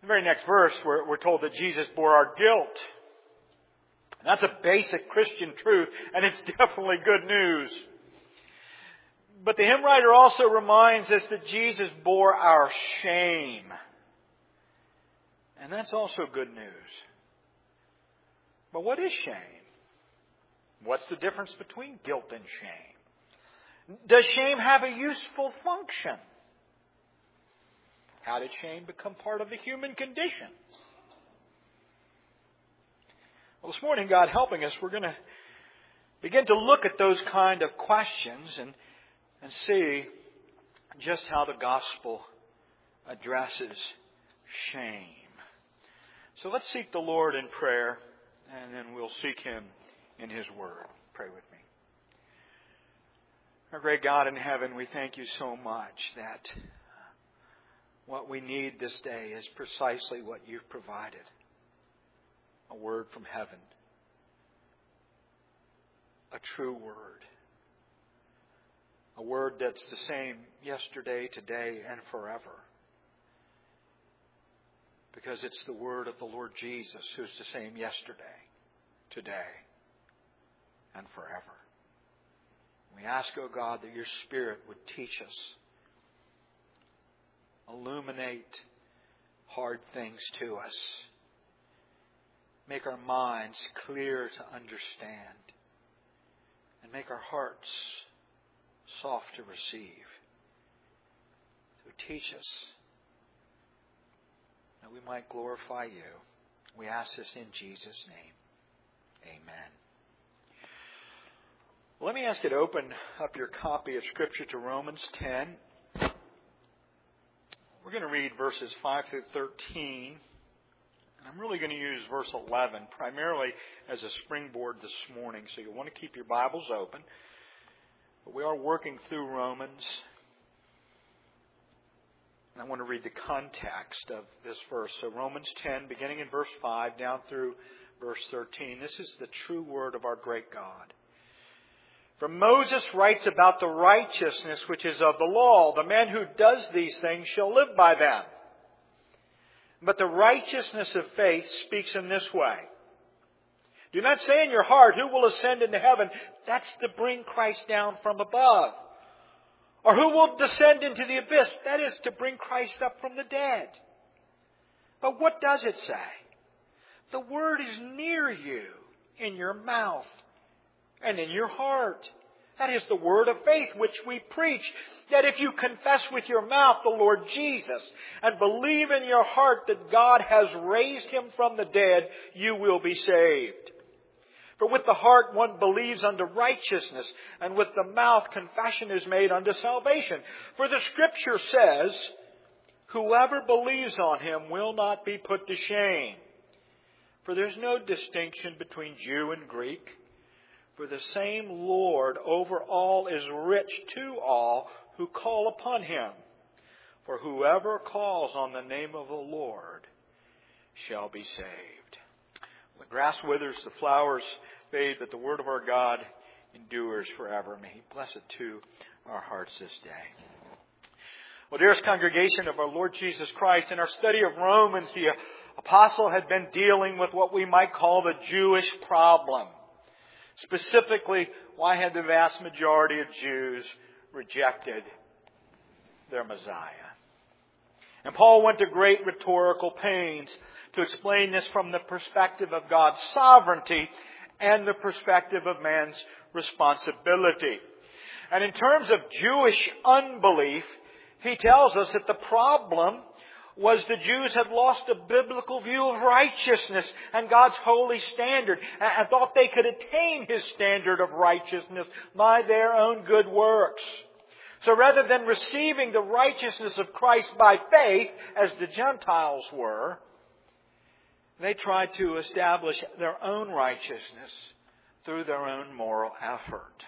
The very next verse, we're told that Jesus bore our guilt. And that's a basic Christian truth, and it's definitely good news. But the hymn writer also reminds us that Jesus bore our shame. And that's also good news. But what is shame? What's the difference between guilt and shame? Does shame have a useful function? How did shame become part of the human condition? Well, this morning, God helping us, we're going to begin to look at those kind of questions and see just how the gospel addresses shame. So let's seek the Lord in prayer, and then we'll seek Him in His Word. Pray with me. Our great God in heaven, we thank You so much that what we need this day is precisely what You've provided. A word from heaven. A true word. A word that's the same yesterday, today, and forever. Because it's the word of the Lord Jesus, who's the same yesterday, today, and forever. We ask, O God, that Your Spirit would teach us. Illuminate hard things to us. Make our minds clear to understand. And make our hearts soft to receive. So teach us that we might glorify You. We ask this in Jesus' name. Amen. Well, let me ask you to open up your copy of Scripture to Romans 10. We're going to read verses 5 through 13. And I'm really going to use verse 11 primarily as a springboard this morning. So you'll want to keep your Bibles open. But we are working through Romans. And I want to read the context of this verse. So Romans 10, beginning in verse 5 down through verse 13. This is the true word of our great God. For Moses writes about the righteousness which is of the law. The man who does these things shall live by them. But the righteousness of faith speaks in this way. Do not say in your heart, who will ascend into heaven? That's to bring Christ down from above. Or who will descend into the abyss? That is to bring Christ up from the dead. But what does it say? The word is near you, in your mouth and in your heart. That is the word of faith which we preach. That if you confess with your mouth the Lord Jesus and believe in your heart that God has raised Him from the dead, you will be saved. For with the heart one believes unto righteousness, and with the mouth confession is made unto salvation. For the Scripture says, whoever believes on Him will not be put to shame. For there's no distinction between Jew and Greek. For the same Lord over all is rich to all who call upon Him. For whoever calls on the name of the Lord shall be saved. The grass withers, the flowers fade, but the word of our God endures forever. May He bless it to our hearts this day. Well, dearest congregation of our Lord Jesus Christ, in our study of Romans, the apostle had been dealing with what we might call the Jewish problem. Specifically, why had the vast majority of Jews rejected their Messiah? And Paul went to great rhetorical pains to explain this from the perspective of God's sovereignty and the perspective of man's responsibility. And in terms of Jewish unbelief, he tells us that the problem was the Jews had lost a biblical view of righteousness and God's holy standard and thought they could attain His standard of righteousness by their own good works. So rather than receiving the righteousness of Christ by faith, as the Gentiles were, they tried to establish their own righteousness through their own moral effort.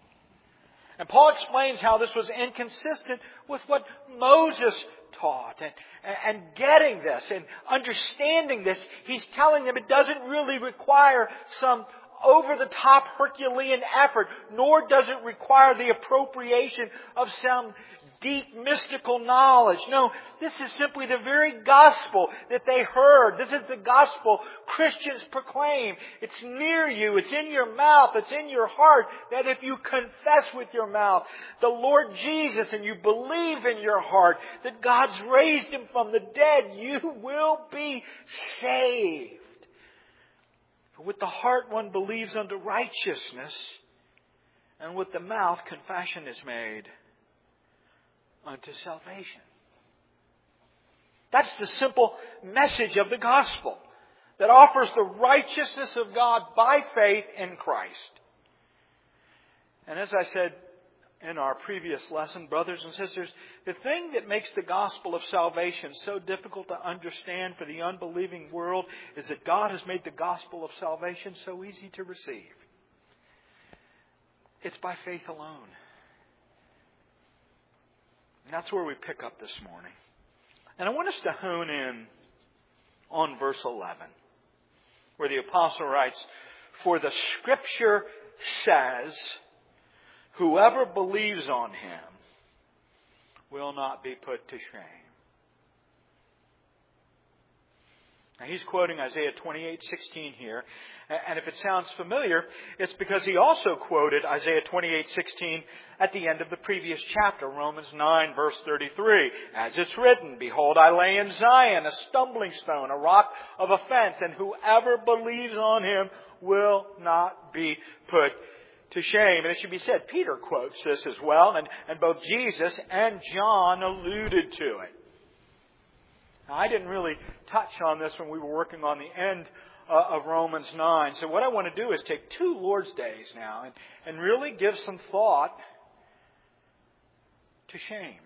And Paul explains how this was inconsistent with what Moses taught. And getting this and understanding this, he's telling them it doesn't really require some over-the-top Herculean effort, nor does it require the appropriation of some deep mystical knowledge. No, this is simply the very gospel that they heard. This is the gospel Christians proclaim. It's near you. It's in your mouth. It's in your heart. That if you confess with your mouth the Lord Jesus and you believe in your heart that God's raised Him from the dead, you will be saved. For with the heart one believes unto righteousness, and with the mouth confession is made unto salvation. That's the simple message of the gospel that offers the righteousness of God by faith in Christ. And as I said in our previous lesson, brothers and sisters, the thing that makes the gospel of salvation so difficult to understand for the unbelieving world is that God has made the gospel of salvation so easy to receive. It's by faith alone. And that's where we pick up this morning. And I want us to hone in on verse 11, where the apostle writes, "For the Scripture says, whoever believes on Him will not be put to shame." Now he's quoting Isaiah 28:16 here. And if it sounds familiar, it's because he also quoted Isaiah 28:16 at the end of the previous chapter, Romans 9, verse 33. "As it's written, behold, I lay in Zion a stumbling stone, a rock of offense, and whoever believes on Him will not be put to shame." And it should be said, Peter quotes this as well, and both Jesus and John alluded to it. Now, I didn't really touch on this when we were working on the end of Romans 9. So what I want to do is take 2 Lord's Days now and really give some thought to shame.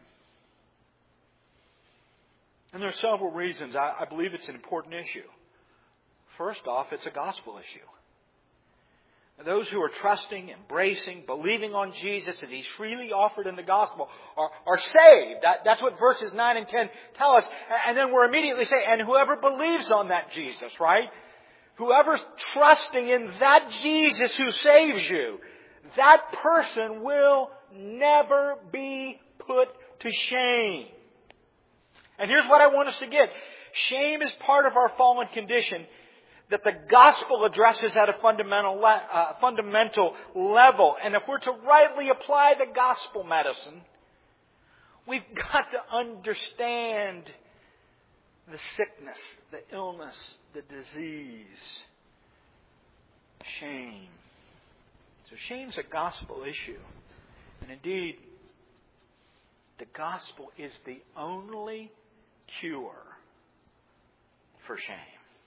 And there are several reasons. I believe it's an important issue. First off, it's a gospel issue. Those who are trusting, embracing, believing on Jesus as He's freely offered in the gospel are saved. That's what verses 9 and 10 tell us. And then we're immediately saying, and whoever believes on that Jesus, right? Whoever's trusting in that Jesus who saves you, that person will never be put to shame. And here's what I want us to get. Shame is part of our fallen condition that the gospel addresses at a fundamental level. And if we're to rightly apply the gospel medicine, we've got to understand the sickness, the illness, the disease, shame. So shame's a gospel issue. And indeed, the gospel is the only cure for shame.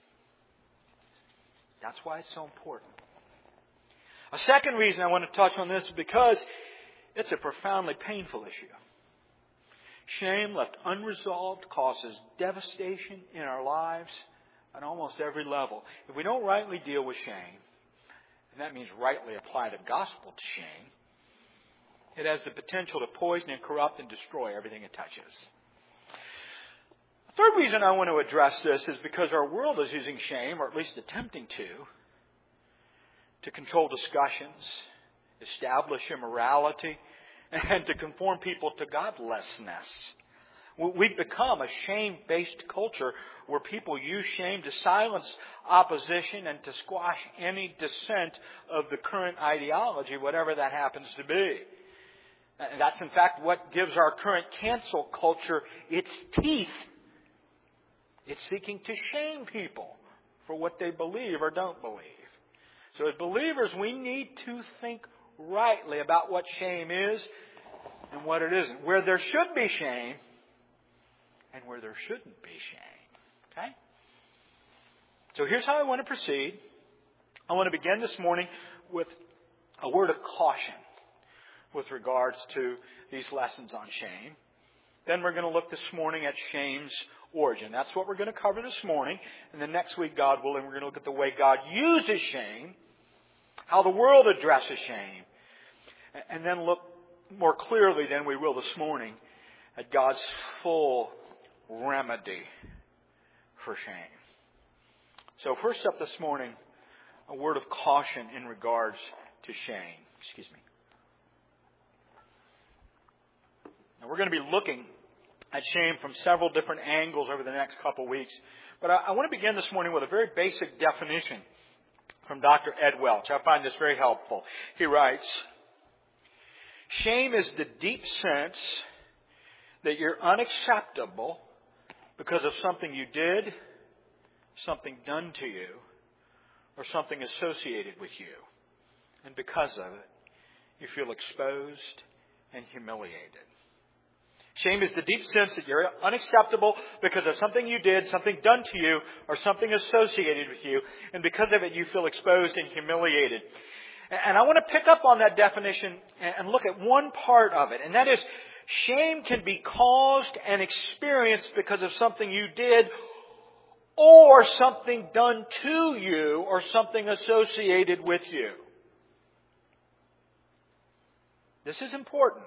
That's why it's so important. A second reason I want to touch on this is because it's a profoundly painful issue. Shame left unresolved causes devastation in our lives on almost every level. If we don't rightly deal with shame, and that means rightly apply the gospel to shame, it has the potential to poison and corrupt and destroy everything it touches. The third reason I want to address this is because our world is using shame, or at least attempting to control discussions, establish immorality, and to conform people to godlessness. We've become a shame-based culture where people use shame to silence opposition and to squash any dissent of the current ideology, whatever that happens to be. And that's in fact what gives our current cancel culture its teeth. It's seeking to shame people for what they believe or don't believe. So as believers, we need to think rightly about what shame is and what it isn't. Where there should be shame and where there shouldn't be shame. Okay? So here's how I want to proceed. I want to begin this morning with a word of caution with regards to these lessons on shame. Then we're going to look this morning at shame's origin. That's what we're going to cover this morning. And then next week, God willing, we're going to look at the way God uses shame, how the world addresses shame, and then look more clearly than we will this morning at God's full remedy for shame. So first up this morning, a word of caution in regards to shame. Excuse me. Now, we're going to be looking at shame from several different angles over the next couple weeks. But I want to begin this morning with a very basic definition from Dr. Ed Welch. I find this very helpful. He writes, "Shame is the deep sense that you're unacceptable because of something you did, something done to you, or something associated with you. And because of it, you feel exposed and humiliated." Shame is the deep sense that you're unacceptable because of something you did, something done to you, or something associated with you. And because of it, you feel exposed and humiliated. And I want to pick up on that definition and look at one part of it. And that is, shame can be caused and experienced because of something you did or something done to you or something associated with you. This is important.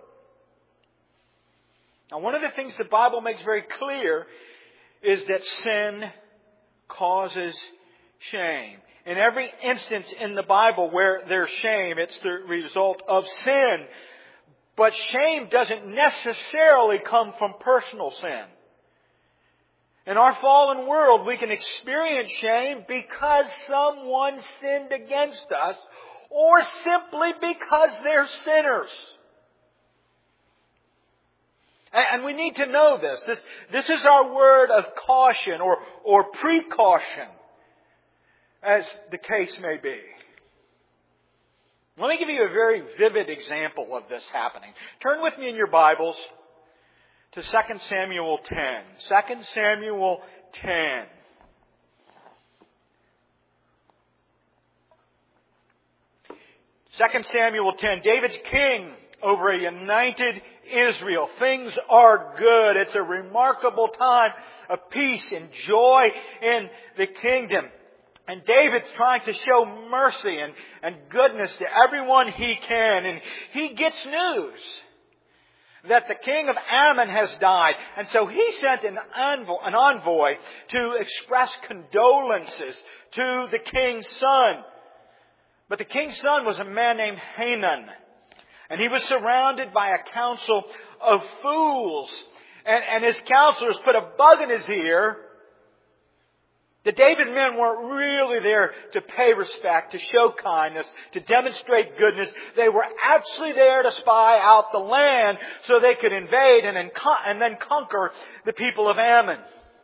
Now, one of the things the Bible makes very clear is that sin causes shame. In every instance in the Bible where there's shame, it's the result of sin. But shame doesn't necessarily come from personal sin. In our fallen world, we can experience shame because someone sinned against us or simply because they're sinners. And we need to know this. This is our word of caution or precaution, as the case may be. Let me give you a very vivid example of this happening. Turn with me in your Bibles to 2 Samuel 10. 2 Samuel 10. 2 Samuel 10. David's king over a united Israel. Things are good. It's a remarkable time of peace and joy in the kingdom. And David's trying to show mercy and goodness to everyone he can. And he gets news that the king of Ammon has died. And so he sent an envoy to express condolences to the king's son. But the king's son was a man named Hanun. And he was surrounded by a council of fools. And his counselors put a bug in his ear. The David men weren't really there to pay respect, to show kindness, to demonstrate goodness. They were actually there to spy out the land so they could invade and then conquer the people of Ammon.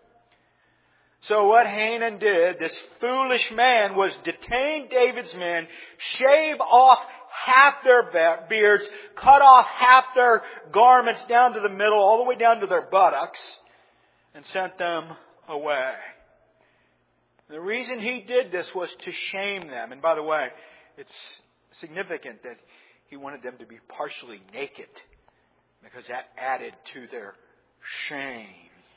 So what Hanun did, this foolish man, was detain David's men, shave off half their beards, cut off half their garments down to the middle, all the way down to their buttocks, and sent them away. The reason he did this was to shame them. And by the way, it's significant that he wanted them to be partially naked, because that added to their shame.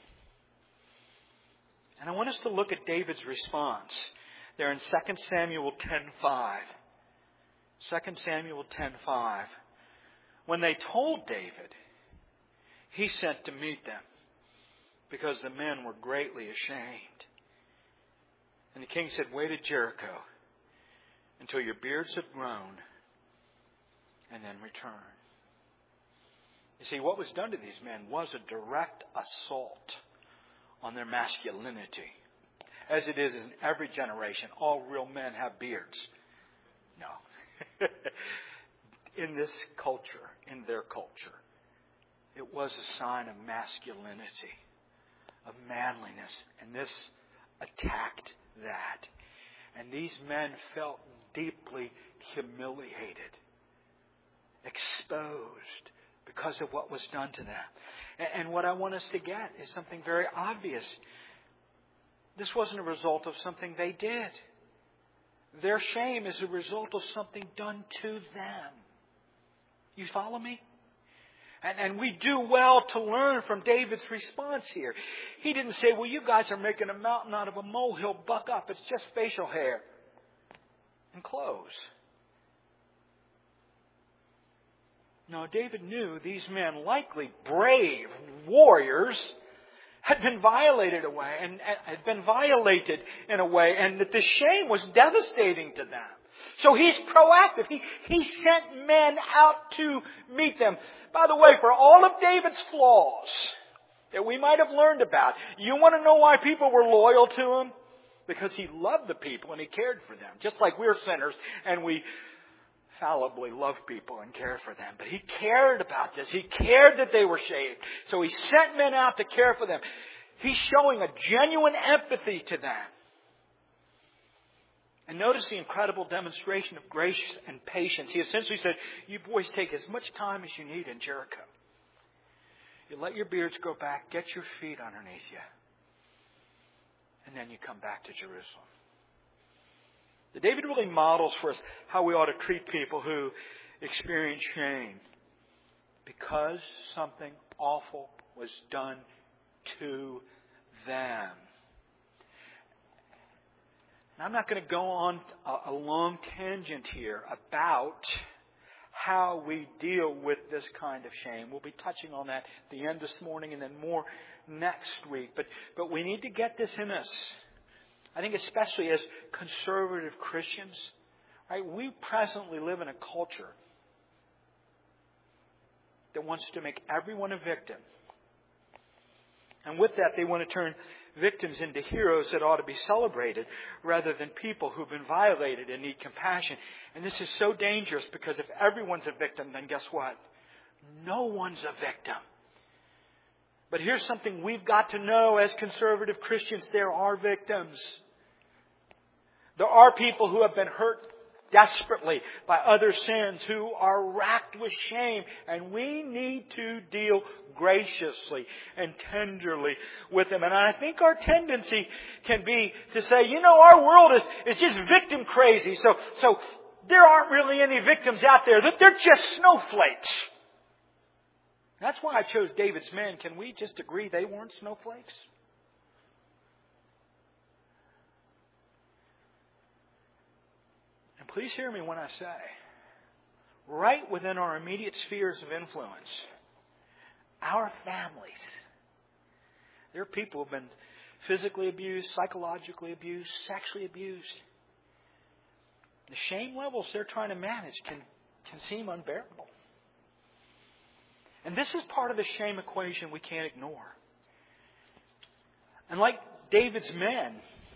And I want us to look at David's response there in 2 Samuel 10:5. 2 Samuel 10:5. When they told David, he sent to meet them because the men were greatly ashamed. And the king said, "Wait at Jericho until your beards have grown and then return." You see, what was done to these men was a direct assault on their masculinity. As it is in every generation, all real men have beards. No. In this culture, in their culture, it was a sign of masculinity, of manliness. And this attacked that. And these men felt deeply humiliated, exposed because of what was done to them. And what I want us to get is something very obvious. This wasn't a result of something they did. Their shame is a result of something done to them. You follow me? And we do well to learn from David's response here. He didn't say, "Well, you guys are making a mountain out of a molehill. Buck up. It's just facial hair and clothes." No, David knew these men, likely brave warriors, had been violated away and had been violated in a way, and that the shame was devastating to them. So He's proactive. He sent men out to meet them. By the way, for all of David's flaws that we might have learned about, you want to know why people were loyal to him? Because he loved the people and he cared for them. Just like we're sinners and we fallibly love people and care for them. But he cared about this. He cared that they were saved. So he sent men out to care for them. He's showing a genuine empathy to them. And notice the incredible demonstration of grace and patience. He essentially said, you boys take as much time as you need in Jericho. You let your beards grow back, get your feet underneath you, and then you come back to Jerusalem. The David really models for us how we ought to treat people who experience shame because something awful was done to them. And I'm not going to go on a long tangent here about how we deal with this kind of shame. We'll be touching on that at the end this morning and then more next week. But we need to get this in us. I think especially as conservative Christians, right? We presently live in a culture that wants to make everyone a victim. And with that, they want to turn victims into heroes that ought to be celebrated rather than people who've been violated and need compassion. And this is so dangerous because if everyone's a victim, then guess what? No one's a victim. But here's something we've got to know as conservative Christians. There are victims. There are people who have been hurt desperately by other sins, who are racked with shame. And we need to deal graciously and tenderly with them. And I think our tendency can be to say, our world is just victim crazy. So there aren't really any victims out there. They're just snowflakes. That's why I chose David's men. Can we just agree they weren't snowflakes? And please hear me when I say, right within our immediate spheres of influence, our families, there are people who have been physically abused, psychologically abused, sexually abused. The shame levels they're trying to manage can seem unbearable. And this is part of the shame equation we can't ignore. And like David's men,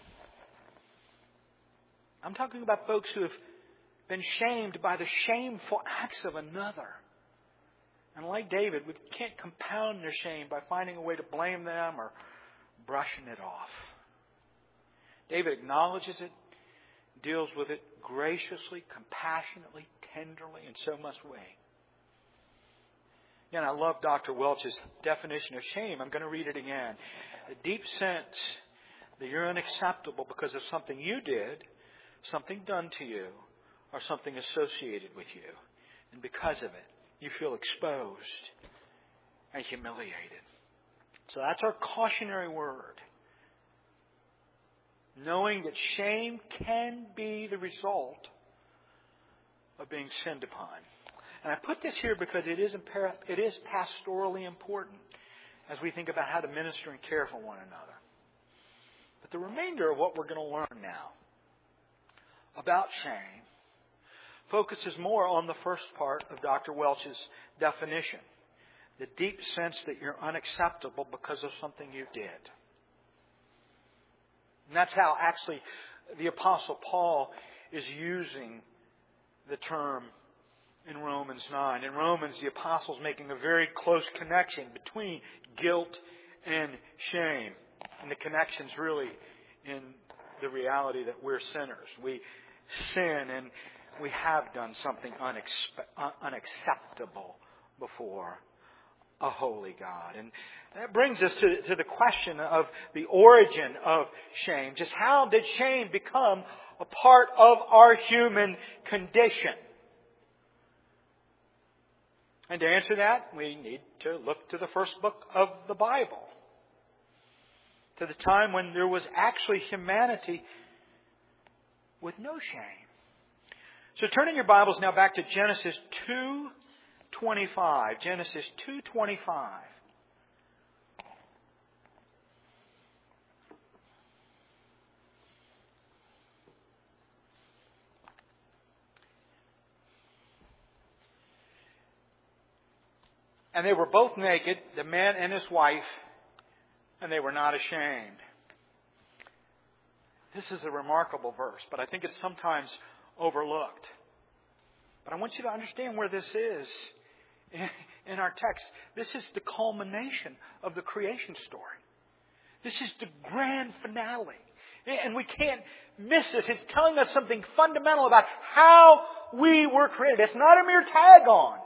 I'm talking about folks who have been shamed by the shameful acts of another. And like David, we can't compound their shame by finding a way to blame them or brushing it off. David acknowledges it, deals with it graciously, compassionately, tenderly, and so must we. Again, I love Dr. Welch's definition of shame. I'm going to read it again. A deep sense that you're unacceptable because of something you did, something done to you, or something associated with you. And because of it, you feel exposed and humiliated. So that's our cautionary word. Knowing that shame can be the result of being sinned upon. And I put this here because it is pastorally important as we think about how to minister and care for one another. But the remainder of what we're going to learn now about shame focuses more on the first part of Dr. Welch's definition. The deep sense that you're unacceptable because of something you did. And that's how actually the Apostle Paul is using the term in Romans 9. In Romans, the Apostle's making a very close connection between guilt and shame. And the connection's really in the reality that we're sinners. We sin and we have done something unacceptable before a holy God. And that brings us to the question of the origin of shame. Just how did shame become a part of our human condition? And to answer that, we need to look to the first book of the Bible. To the time when there was actually humanity with no shame. So turn in your Bibles now back to Genesis 2:25. Genesis 2:25. And they were both naked, the man and his wife, and they were not ashamed. This is a remarkable verse, but I think it's sometimes overlooked. But I want you to understand where this is in our text. This is the culmination of the creation story. This is the grand finale. And we can't miss this. It's telling us something fundamental about how we were created. It's not a mere tag on.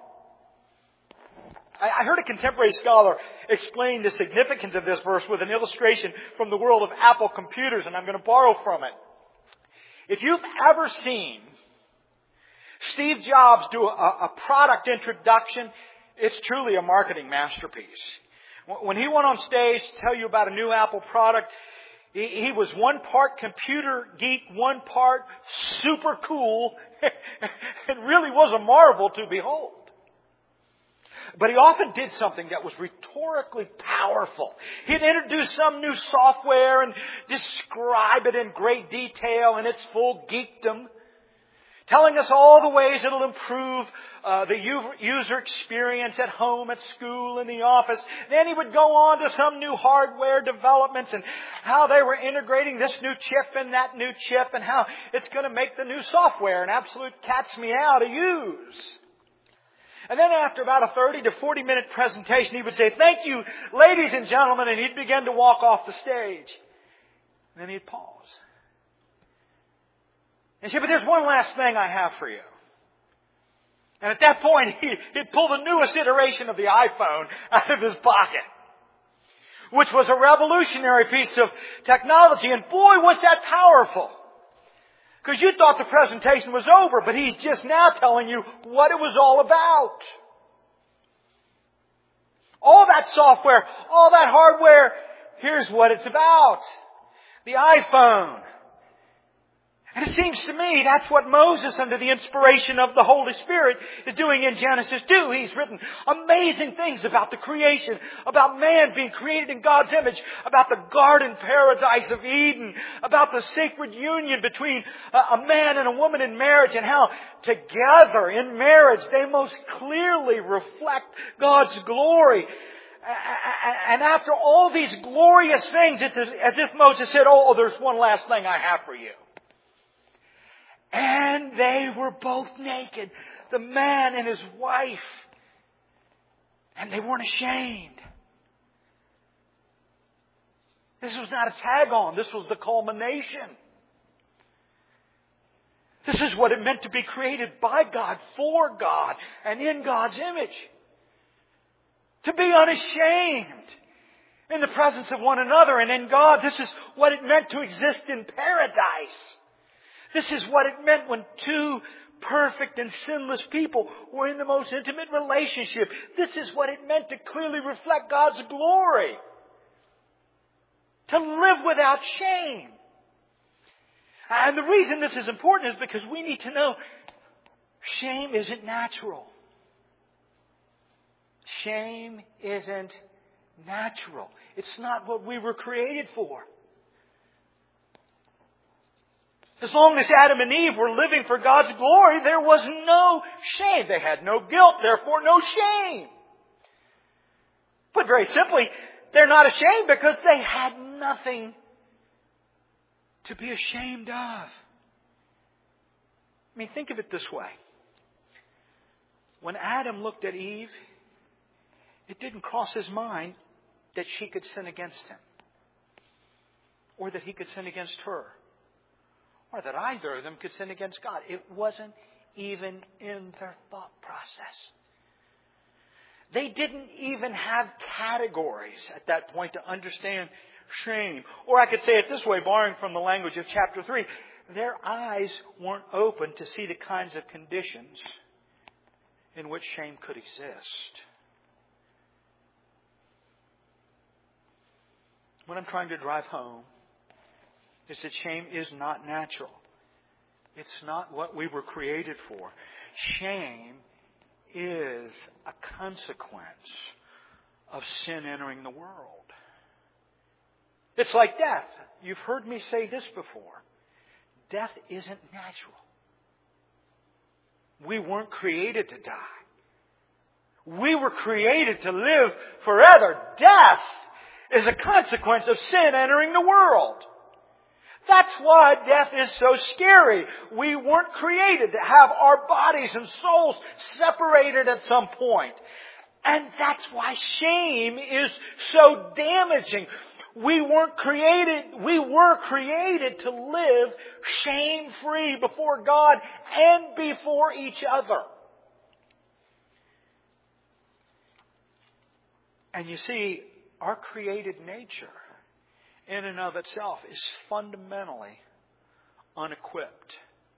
I heard a contemporary scholar explain the significance of this verse with an illustration from the world of Apple computers, and I'm going to borrow from it. If you've ever seen Steve Jobs do a product introduction, it's truly a marketing masterpiece. When he went on stage to tell you about a new Apple product, he was one part computer geek, one part super cool. It really was a marvel to behold. But he often did something that was rhetorically powerful. He'd introduce some new software and describe it in great detail in its full geekdom, telling us all the ways it'll improve the user experience at home, at school, in the office. Then he would go on to some new hardware developments and how they were integrating this new chip and that new chip and how it's going to make the new software an absolute cat's meow to use. And then after about a 30 to 40 minute presentation, he would say, "Thank you, ladies and gentlemen," and he'd begin to walk off the stage. And then he'd pause. And say, "But there's one last thing I have for you." And at that point, he'd pull the newest iteration of the iPhone out of his pocket, which was a revolutionary piece of technology. And boy, was that powerful. Because you thought the presentation was over, but he's just now telling you what it was all about. All that software, all that hardware, here's what it's about. The iPhone. And it seems to me that's what Moses, under the inspiration of the Holy Spirit, is doing in Genesis 2. He's written amazing things about the creation, about man being created in God's image, about the garden paradise of Eden, about the sacred union between a man and a woman in marriage, and how together in marriage they most clearly reflect God's glory. And after all these glorious things, it's as if Moses said, "Oh, there's one last thing I have for you." And they were both naked, the man and his wife. And they weren't ashamed. This was not a tag on. This was the culmination. This is what it meant to be created by God, for God, and in God's image. To be unashamed in the presence of one another and in God. This is what it meant to exist in paradise. This is what it meant when two perfect and sinless people were in the most intimate relationship. This is what it meant to clearly reflect God's glory. To live without shame. And the reason this is important is because we need to know shame isn't natural. Shame isn't natural. It's not what we were created for. As long as Adam and Eve were living for God's glory, there was no shame. They had no guilt, therefore no shame. Put very simply, they're not ashamed because they had nothing to be ashamed of. I mean, think of it this way. When Adam looked at Eve, it didn't cross his mind that she could sin against him, or that he could sin against her, or that either of them could sin against God. It wasn't even in their thought process. They didn't even have categories at that point to understand shame. Or I could say it this way, borrowing from the language of chapter 3. Their eyes weren't open to see the kinds of conditions in which shame could exist. What I'm trying to drive home is that shame is not natural. It's not what we were created for. Shame is a consequence of sin entering the world. It's like death. You've heard me say this before. Death isn't natural. We weren't created to die. We were created to live forever. Death is a consequence of sin entering the world. That's why death is so scary. We weren't created to have our bodies and souls separated at some point. And that's why shame is so damaging. We were created to live shame-free before God and before each other. And you see, our created nature in and of itself is fundamentally unequipped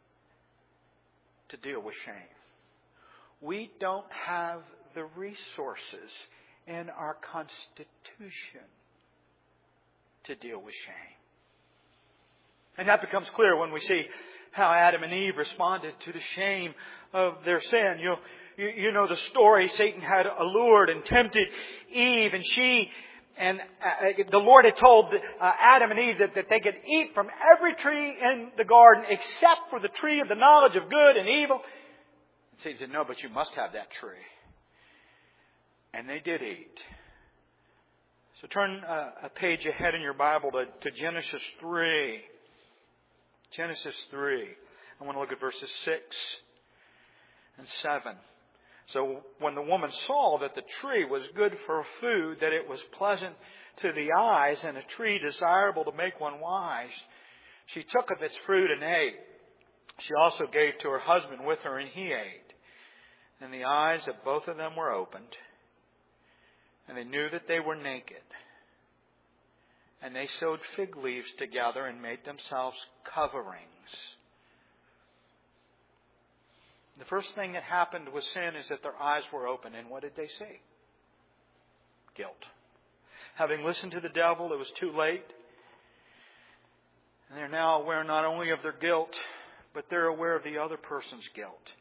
to deal with shame. We don't have the resources in our Constitution to deal with shame. And that becomes clear when we see how Adam and Eve responded to the shame of their sin. You know the story. Satan had allured and tempted Eve, and the Lord had told Adam and Eve that they could eat from every tree in the garden except for the tree of the knowledge of good and evil. And Satan said, no, but you must have that tree. And they did eat. So turn a page ahead in your Bible to Genesis 3. Genesis 3. I want to look at verses 6 and 7. So when the woman saw that the tree was good for food, that it was pleasant to the eyes, and a tree desirable to make one wise, she took of its fruit and ate. She also gave to her husband with her, and he ate. And the eyes of both of them were opened, and they knew that they were naked. And they sewed fig leaves together and made themselves coverings. The first thing that happened with sin is that their eyes were open. And what did they see? Guilt. Having listened to the devil, it was too late. And they're now aware not only of their guilt, but they're aware of the other person's guilt.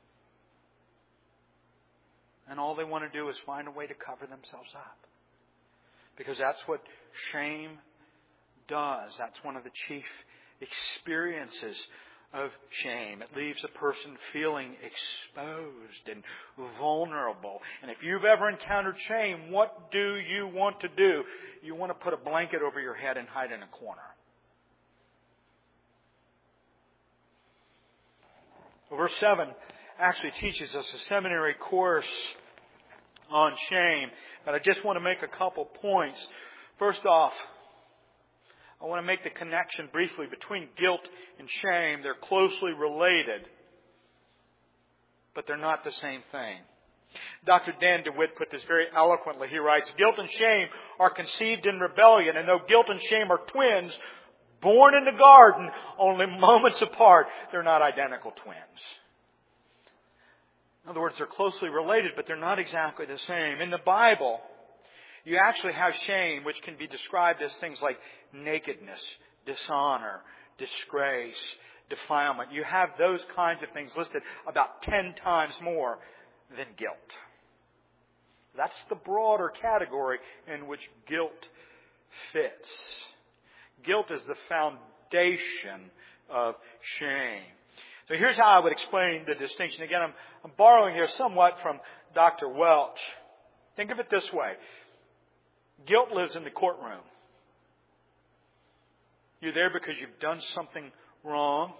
And all they want to do is find a way to cover themselves up. Because that's what shame does. That's one of the chief experiences of shame. It leaves a person feeling exposed and vulnerable. And if you've ever encountered shame, what do you want to do? You want to put a blanket over your head and hide in a corner. Well, verse 7 actually teaches us a seminary course on shame. But I just want to make a couple points. First off, I want to make the connection briefly between guilt and shame. They're closely related, but they're not the same thing. Dr. Dan DeWitt put this very eloquently. He writes, guilt and shame are conceived in rebellion, and though guilt and shame are twins, born in the garden, only moments apart, they're not identical twins. In other words, they're closely related, but they're not exactly the same. In the Bible, you actually have shame, which can be described as things like nakedness, dishonor, disgrace, defilement. You have those kinds of things listed about 10 times more than guilt. That's the broader category in which guilt fits. Guilt is the foundation of shame. So here's how I would explain the distinction. Again, I'm borrowing here somewhat from Dr. Welch. Think of it this way. Guilt lives in the courtroom. You're there because you've done something wrong.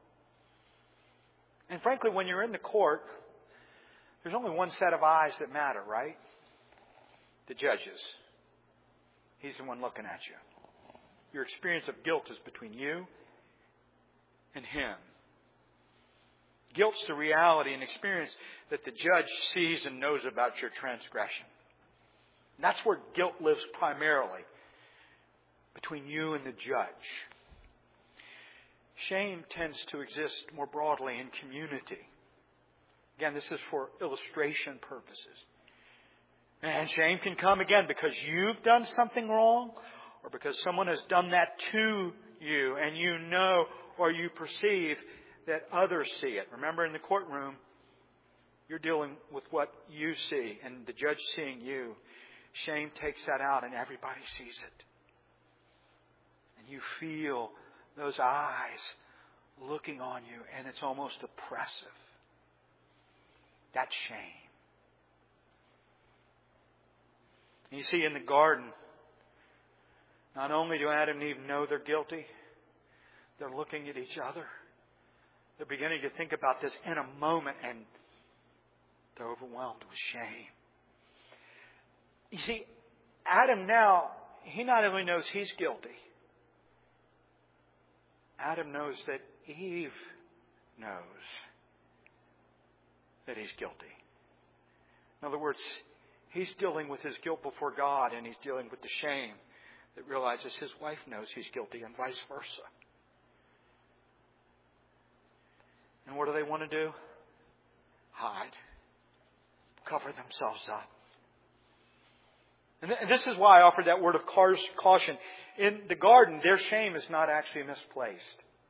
And frankly, when you're in the court, there's only one set of eyes that matter, right? The judge's. He's the one looking at you. Your experience of guilt is between you and him. Guilt's the reality and experience that the judge sees and knows about your transgression. That's where guilt lives primarily, between you and the judge. Shame tends to exist more broadly in community. Again, this is for illustration purposes. And shame can come again because you've done something wrong, or because someone has done that to you, and you know or you perceive that others see it. Remember, in the courtroom, you're dealing with what you see, and the judge seeing you. Shame takes that out, and everybody sees it. And you feel those eyes looking on you, and it's almost oppressive. That's shame. You see, in the garden, not only do Adam and Eve know they're guilty, they're looking at each other. They're beginning to think about this in a moment, and they're overwhelmed with shame. You see, Adam now, he not only knows he's guilty, Adam knows that Eve knows that he's guilty. In other words, he's dealing with his guilt before God, and he's dealing with the shame that realizes his wife knows he's guilty, and vice versa. And what do they want to do? Hide. Cover themselves up. And this is why I offered that word of caution. In the garden, their shame is not actually misplaced.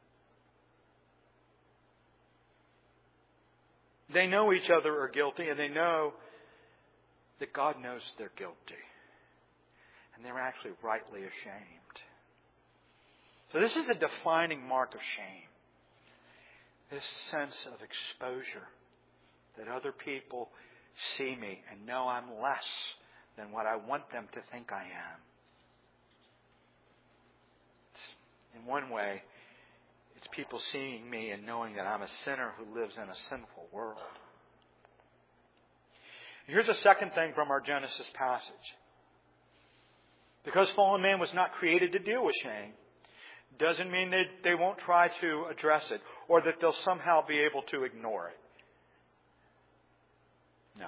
They know each other are guilty, and they know that God knows they're guilty. And they're actually rightly ashamed. So this is a defining mark of shame. This sense of exposure, that other people see me and know I'm less than what I want them to think I am. In one way, it's people seeing me and knowing that I'm a sinner who lives in a sinful world. Here's a second thing from our Genesis passage. Because fallen man was not created to deal with shame, doesn't mean they won't try to address it or that they'll somehow be able to ignore it. No.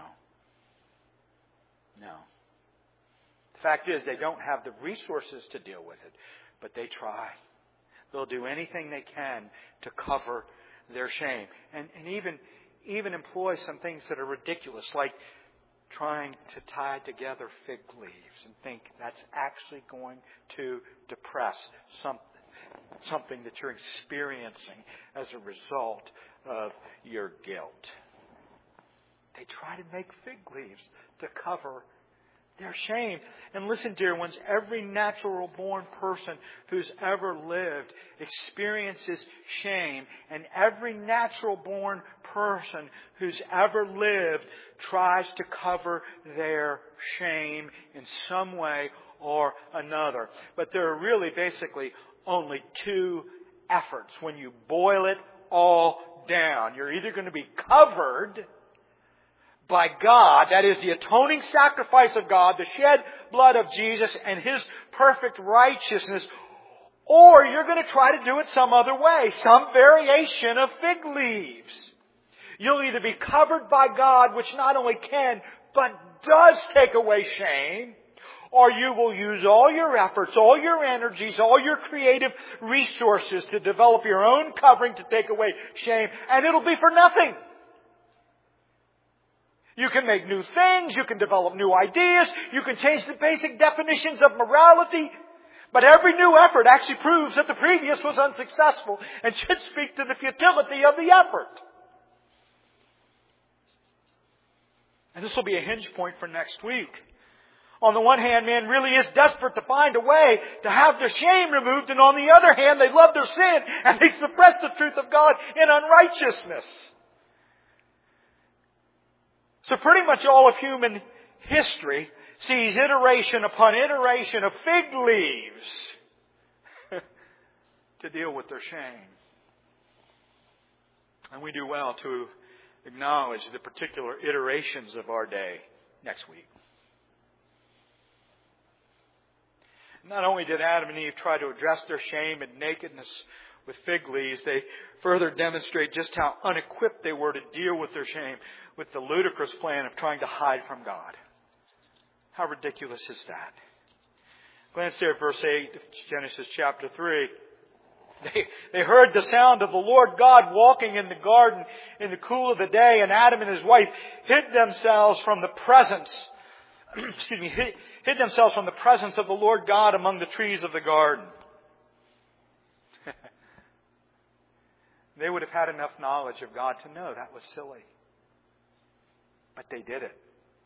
The fact is, they don't have the resources to deal with it, but they try. They'll do anything they can to cover their shame. And even employ some things that are ridiculous, like trying to tie together fig leaves and think that's actually going to depress something that you're experiencing as a result of your guilt. They try to make fig leaves to cover their shame. And listen, dear ones, every natural-born person who's ever lived experiences shame. And every natural-born person who's ever lived tries to cover their shame in some way or another. But there are really basically only two efforts when you boil it all down. You're either going to be covered by God, that is the atoning sacrifice of God, the shed blood of Jesus and His perfect righteousness, or you're going to try to do it some other way, some variation of fig leaves. You'll either be covered by God, which not only can, but does take away shame, or you will use all your efforts, all your energies, all your creative resources to develop your own covering to take away shame, and it'll be for nothing. You can make new things, you can develop new ideas, you can change the basic definitions of morality, but every new effort actually proves that the previous was unsuccessful and should speak to the futility of the effort. And this will be a hinge point for next week. On the one hand, man really is desperate to find a way to have their shame removed, and on the other hand, they love their sin and they suppress the truth of God in unrighteousness. So pretty much all of human history sees iteration upon iteration of fig leaves to deal with their shame. And we do well to acknowledge the particular iterations of our day next week. Not only did Adam and Eve try to address their shame and nakedness with fig leaves, they further demonstrate just how unequipped they were to deal with their shame with the ludicrous plan of trying to hide from God. How ridiculous is that? Glance there at verse 8 of Genesis chapter 3. They heard the sound of the Lord God walking in the garden in the cool of the day, and Adam and his wife hid themselves from the presence of the Lord God among the trees of the garden. They would have had enough knowledge of God to know that was silly. But they did it.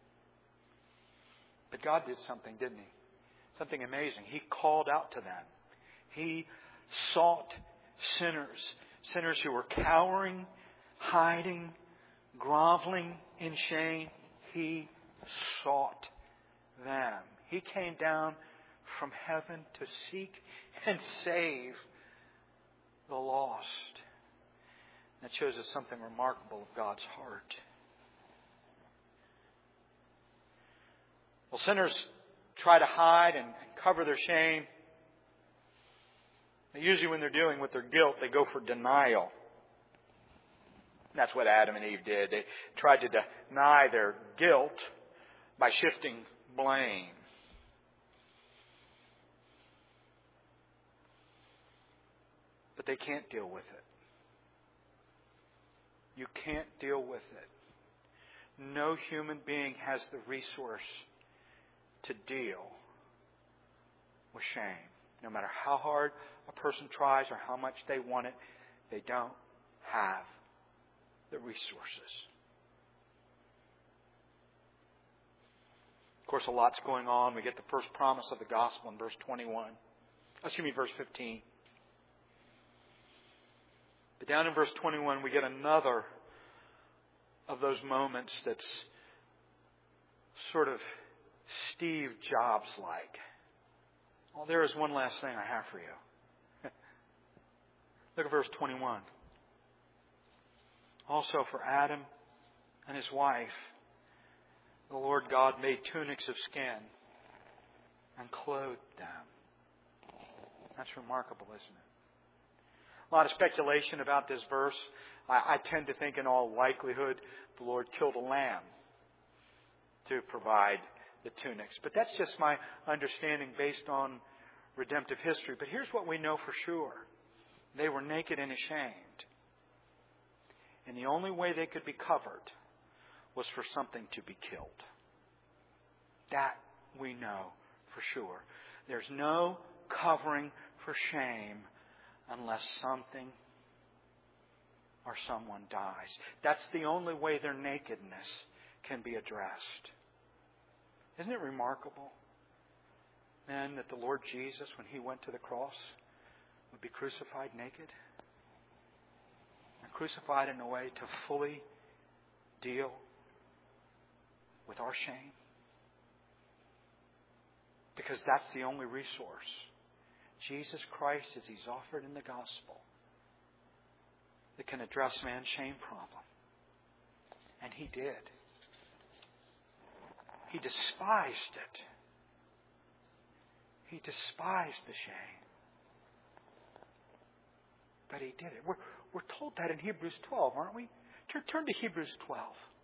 But God did something, didn't He? Something amazing. He called out to them. He sought sinners who were cowering, hiding, groveling in shame. He sought them. He came down from heaven to seek and save the lost. That shows us something remarkable of God's heart. Well, sinners try to hide and cover their shame. Usually when they're dealing with their guilt, they go for denial. That's what Adam and Eve did. They tried to deny their guilt by shifting blame. But they can't deal with it. You can't deal with it. No human being has the resource to deal with shame. No matter how hard a person tries or how much they want it, they don't have the resources. Of course, a lot's going on. We get the first promise of the gospel in verse 15. But down in verse 21, we get another of those moments that's sort of Steve Jobs-like. Well, there is one last thing I have for you. Look at verse 21. Also for Adam and his wife, the Lord God made tunics of skin and clothed them. That's remarkable, isn't it? A lot of speculation about this verse. I tend to think in all likelihood the Lord killed a lamb to provide the tunics. But that's just my understanding based on redemptive history. But here's what we know for sure. They were naked and ashamed. And the only way they could be covered was for something to be killed. That we know for sure. There's no covering for shame unless something or someone dies. That's the only way their nakedness can be addressed. Isn't it remarkable, then, that the Lord Jesus, when He went to the cross, would be crucified naked? And crucified in a way to fully deal with our shame? Because that's the only resource. Jesus Christ, as He's offered in the gospel, that can address man's shame problem. And He did. He despised it. He despised the shame. But He did it. We're told that in Hebrews 12, aren't we? Turn to Hebrews 12.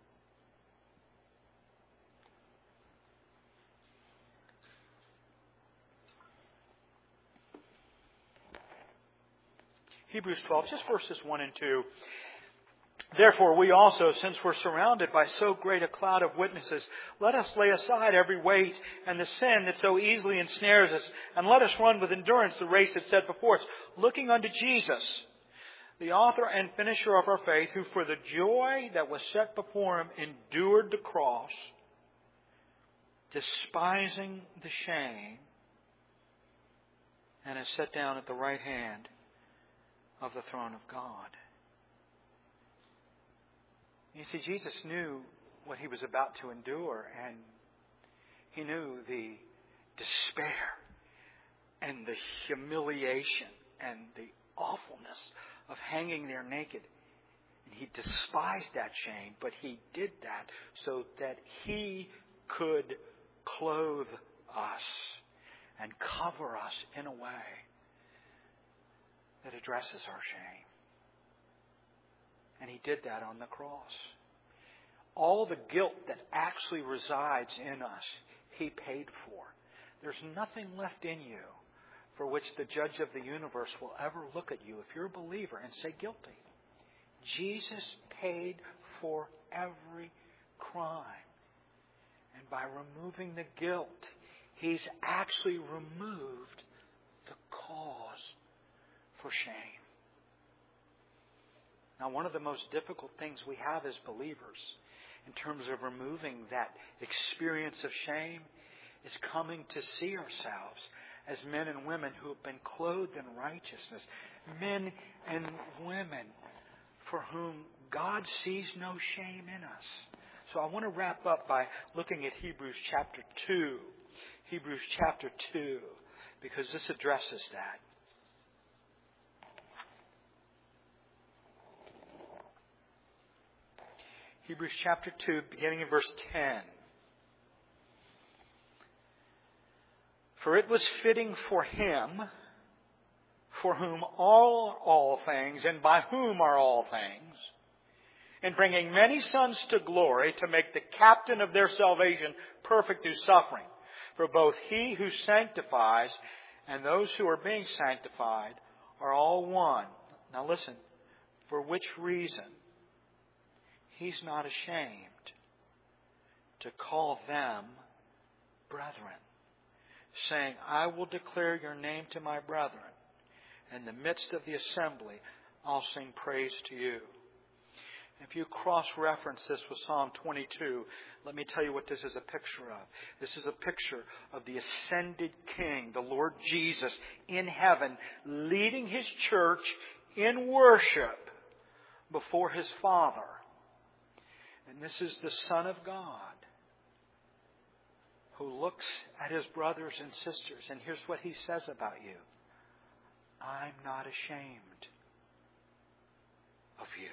Hebrews 12, just verses 1 and 2. Therefore, we also, since we're surrounded by so great a cloud of witnesses, let us lay aside every weight and the sin that so easily ensnares us, and let us run with endurance the race that's set before us, looking unto Jesus, the author and finisher of our faith, who for the joy that was set before Him endured the cross, despising the shame, and is set down at the right hand of the throne of God. You see, Jesus knew what He was about to endure, and He knew the despair and the humiliation and the awfulness of hanging there naked. And He despised that shame, but He did that so that He could clothe us and cover us in a way that addresses our shame. And He did that on the cross. All the guilt that actually resides in us, He paid for. There's nothing left in you for which the judge of the universe will ever look at you, if you're a believer, and say guilty. Jesus paid for every crime. And by removing the guilt, He's actually removed the cause for shame. Now, one of the most difficult things we have as believers in terms of removing that experience of shame is coming to see ourselves as men and women who have been clothed in righteousness. Men and women for whom God sees no shame in us. So I want to wrap up by looking at Hebrews chapter 2 Hebrews chapter 2, because this addresses that. Hebrews chapter 2, beginning in verse 10. For it was fitting for Him, for whom all things, and by whom are all things, in bringing many sons to glory, to make the captain of their salvation perfect through suffering. For both He who sanctifies and those who are being sanctified are all one. Now listen, for which reason He's not ashamed to call them brethren, saying, I will declare your name to my brethren. In the midst of the assembly, I'll sing praise to you. If you cross-reference this with Psalm 22, let me tell you what this is a picture of. This is a picture of the ascended King, the Lord Jesus, in heaven, leading His church in worship before His Father. And this is the Son of God who looks at His brothers and sisters. And here's what He says about you. I'm not ashamed of you.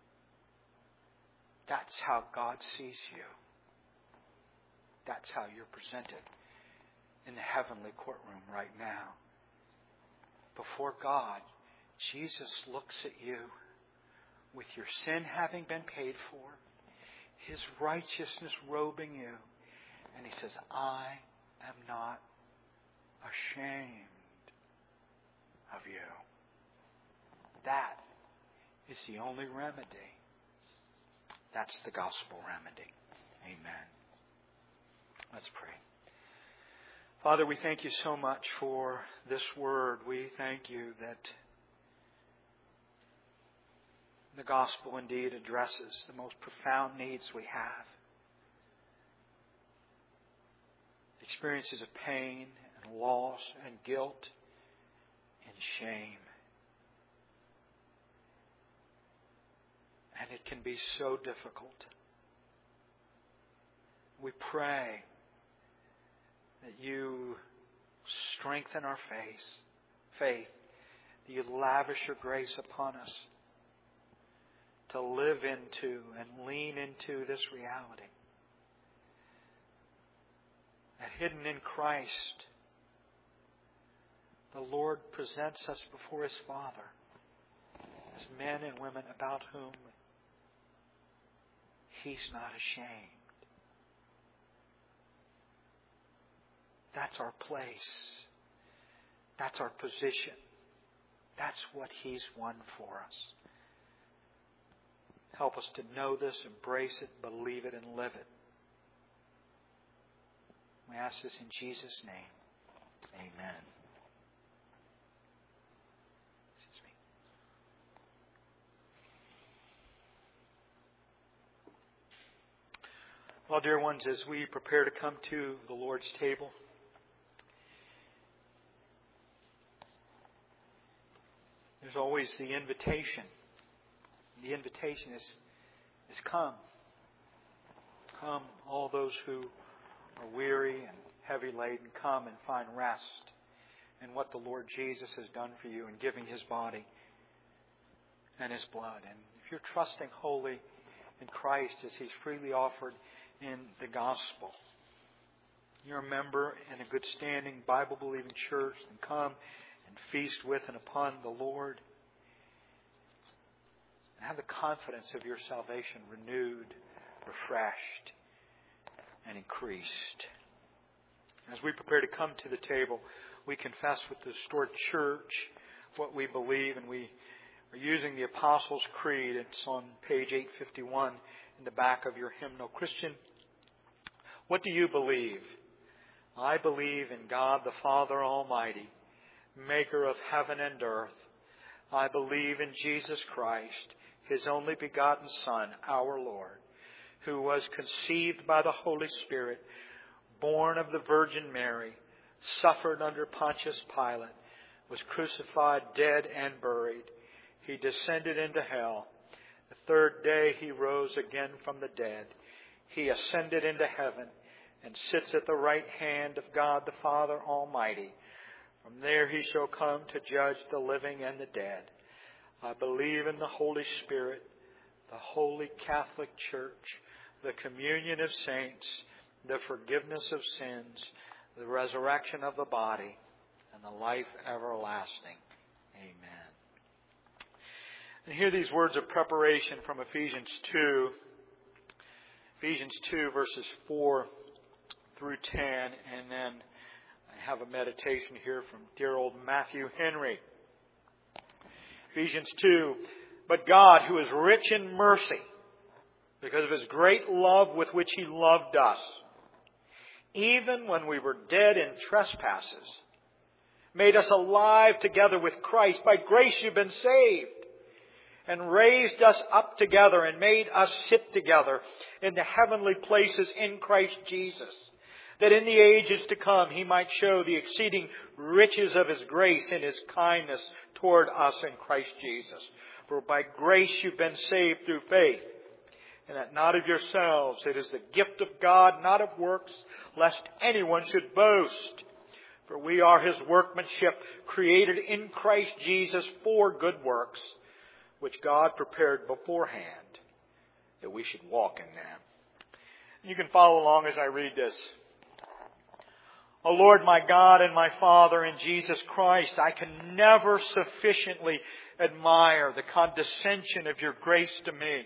That's how God sees you. That's how you're presented in the heavenly courtroom right now. Before God, Jesus looks at you with your sin having been paid for, His righteousness robing you, and He says, I am not ashamed of you. That is the only remedy. That's the gospel remedy. Amen. Let's pray. Father, we thank You so much for this word. We thank You that the gospel indeed addresses the most profound needs we have. Experiences of pain and loss and guilt and shame. And it can be so difficult. We pray that You strengthen our faith, that You lavish Your grace upon us to live into and lean into this reality. That hidden in Christ, the Lord presents us before His Father as men and women about whom He's not ashamed. That's our place. That's our position. That's what He's won for us. Help us to know this, embrace it, believe it, and live it. We ask this in Jesus' name. Amen. Well, dear ones, as we prepare to come to the Lord's table, there's always the invitation. The invitation is come. Come, all those who are weary and heavy laden, come and find rest in what the Lord Jesus has done for you in giving His body and His blood. And if you're trusting wholly in Christ as He's freely offered in the gospel, you're a member in a good standing Bible-believing church, then come and feast with and upon the Lord. And have the confidence of your salvation renewed, refreshed, and increased. As we prepare to come to the table, we confess with the restored church what we believe, and we are using the Apostles' Creed. It's on page 851 in the back of your hymnal. Christian, what do you believe? I believe in God the Father Almighty, maker of heaven and earth. I believe in Jesus Christ, His only begotten Son, our Lord, who was conceived by the Holy Spirit, born of the Virgin Mary, suffered under Pontius Pilate, was crucified, dead, and buried. He descended into hell. The third day He rose again from the dead. He ascended into heaven and sits at the right hand of God the Father Almighty. From there he shall come to judge the living and the dead. I believe in the Holy Spirit, the Holy Catholic Church, the communion of saints, the forgiveness of sins, the resurrection of the body, and the life everlasting. Amen. And hear these words of preparation from Ephesians 2. Ephesians 2 verses 4 through 10. And then I have a meditation here from dear old Matthew Henry. Ephesians 2. But God, who is rich in mercy, because of His great love with which He loved us, even when we were dead in trespasses, made us alive together with Christ. By grace you've been saved, and raised us up together and made us sit together in the heavenly places in Christ Jesus, that in the ages to come He might show the exceeding riches of His grace and His kindness toward us in Christ Jesus. For by grace you've been saved through faith, and that not of yourselves. It is the gift of God, not of works, lest anyone should boast. For we are His workmanship, created in Christ Jesus for good works, which God prepared beforehand, that we should walk in them. You can follow along as I read this. O Lord, my God and my Father, in Jesus Christ, I can never sufficiently admire the condescension of your grace to me.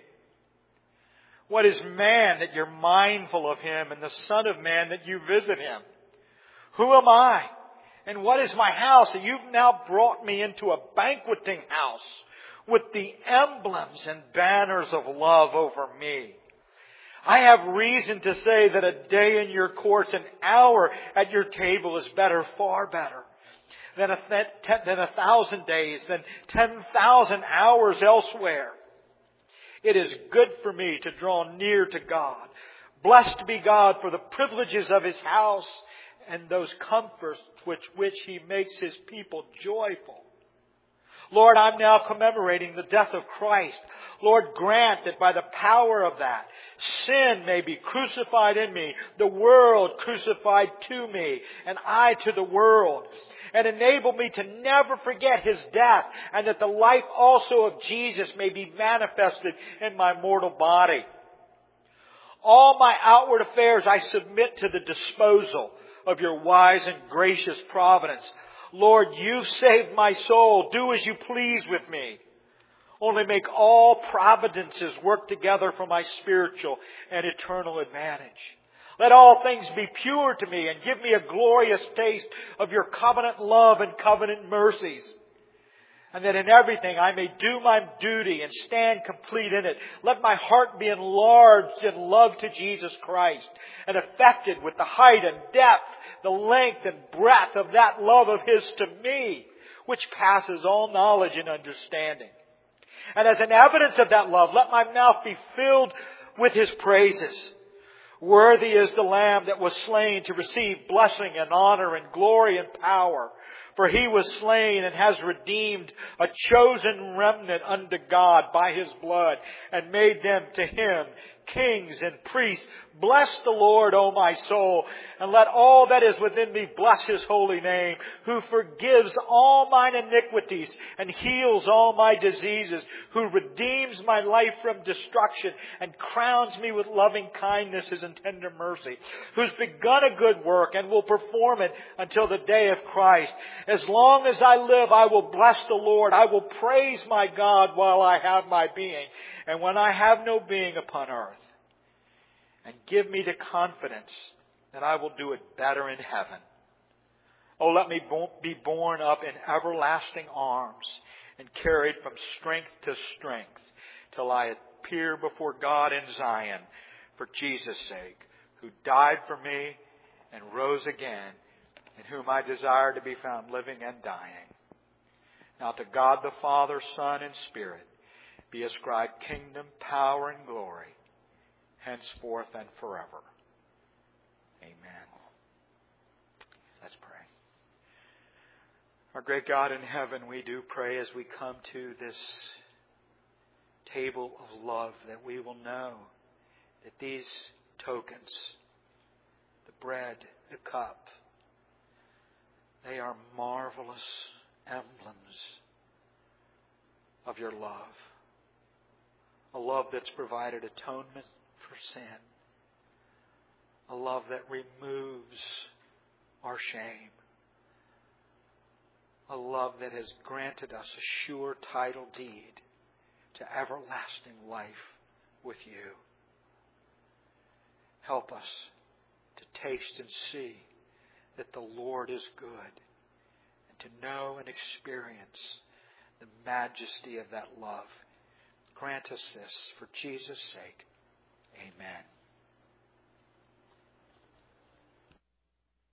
What is man that you're mindful of him, and the Son of Man that you visit him? Who am I? And what is my house that you've now brought me into a banqueting house with the emblems and banners of love over me? I have reason to say that a day in your courts, an hour at your table is better, far better, than 1,000 days, than 10,000 hours elsewhere. It is good for me to draw near to God. Blessed be God for the privileges of His house and those comforts with which He makes His people joyful. Lord, I'm now commemorating the death of Christ. Lord, grant that by the power of that, sin may be crucified in me, the world crucified to me, and I to the world. And enable me to never forget His death, and that the life also of Jesus may be manifested in my mortal body. All my outward affairs I submit to the disposal of your wise and gracious providence. Lord, you've saved my soul. Do as you please with me. Only make all providences work together for my spiritual and eternal advantage. Let all things be pure to me, and give me a glorious taste of your covenant love and covenant mercies. And that in everything I may do my duty and stand complete in it. Let my heart be enlarged in love to Jesus Christ, and affected with the height and depth, the length and breadth of that love of His to me, which passes all knowledge and understanding. And as an evidence of that love, let my mouth be filled with His praises. Worthy is the Lamb that was slain to receive blessing and honor and glory and power. For He was slain and has redeemed a chosen remnant unto God by His blood, and made them to Him kings and priests. Bless the Lord, O my soul, and let all that is within me bless His holy name, who forgives all mine iniquities and heals all my diseases, who redeems my life from destruction and crowns me with loving kindnesses and tender mercy, who's begun a good work and will perform it until the day of Christ. As long as I live, I will bless the Lord. I will praise my God while I have my being, and when I have no being upon earth. And give me the confidence that I will do it better in heaven. Oh, let me be borne up in everlasting arms and carried from strength to strength till I appear before God in Zion for Jesus' sake, who died for me and rose again, in whom I desire to be found living and dying. Now to God the Father, Son, and Spirit be ascribed kingdom, power, and glory, henceforth and forever. Amen. Let's pray. Our great God in heaven, we do pray as we come to this table of love that we will know that these tokens, the bread, the cup. They are marvelous emblems of your love. A love that's provided atonement for sin. A love that removes our shame. A love that has granted us a sure title deed to everlasting life with you. Help us to taste and see that the Lord is good, and to know and experience the majesty of that love. Grant us this for Jesus' sake. Amen.